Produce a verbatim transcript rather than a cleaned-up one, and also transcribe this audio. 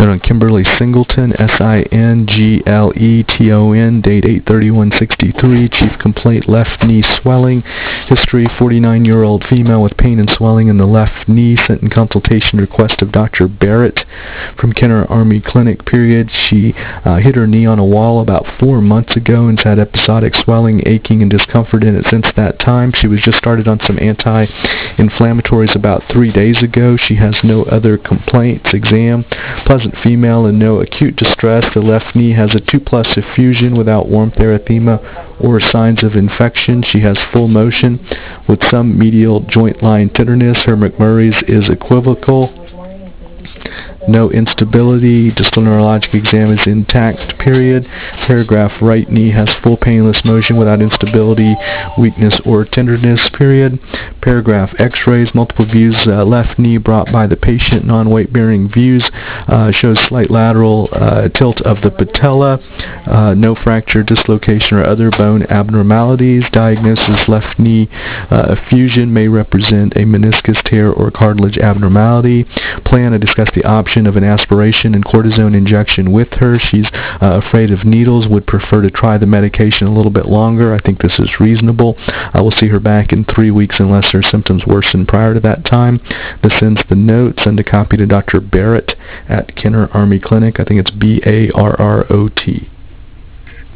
Note on Kimberly Singleton, S I N G L E T O N, date eight thirty-one sixty-three, chief complaint left knee swelling, history forty-nine-year-old female with pain and swelling in the left knee, sent in consultation request of Doctor Barrett from Kenner Army Clinic, period. She uh, hit her knee on a wall about four months ago and has had episodic swelling, aching, and discomfort in it since that time. She was just started on some anti-inflammatories about three days ago. She has no other complaints. Exam, pleasant female and no acute distress. The left knee has a two plus effusion without warmth, erythema, or signs of infection. She has full motion with some medial joint line tenderness. Her McMurray's is equivocal. No instability. Distal neurologic exam is intact, period. Paragraph, right knee has full painless motion without instability, weakness, or tenderness, period. Paragraph, x-rays, multiple views, uh, left knee brought by the patient, non-weight bearing views, uh, shows slight lateral uh, tilt of the patella, uh, no fracture, dislocation, or other bone abnormalities. Diagnosis, left knee uh, effusion may represent a meniscus tear or cartilage abnormality. Plan, I discussed the option of an aspiration and cortisone injection with her. She's uh, afraid of needles, would prefer to try the medication a little bit longer. I think this is reasonable. I will see her back in three weeks unless her symptoms worsen prior to that time. This ends the note. Send a copy to Doctor Barrett at Kenner Army Clinic. I think it's B A R R O T.